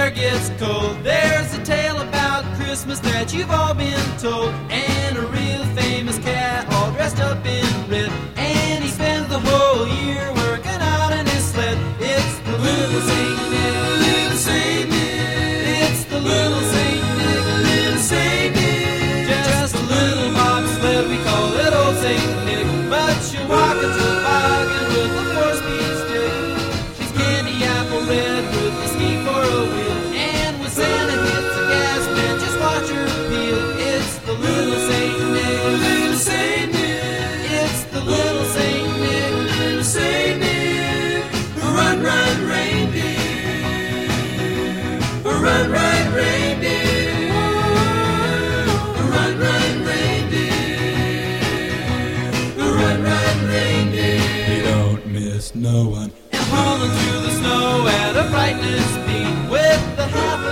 air gets cold, there's a tale about Christmas that you've all been told. And a real famous cat all dressed up in red, and he spends the whole year working out in his sled. It's the little Saint Nick, little Saint Nick. It's the little Saint Nick, little Saint Nick. Just a little bobsled, we call it old Saint Nick. But she'll walk a toboggan with a 4-speed stick. She's candy apple red with a ski for a wheel, and when Santa hits a gas man, just watch her peel. It's the little Saint Nick, little Saint Nick. It's the little Saint Nick, little Saint Nick. Run, run, reindeer. Run, run, reindeer. Run, run, reindeer. Run, run, reindeer. You don't miss no one. And hauling through the snow at a frightening speed with the half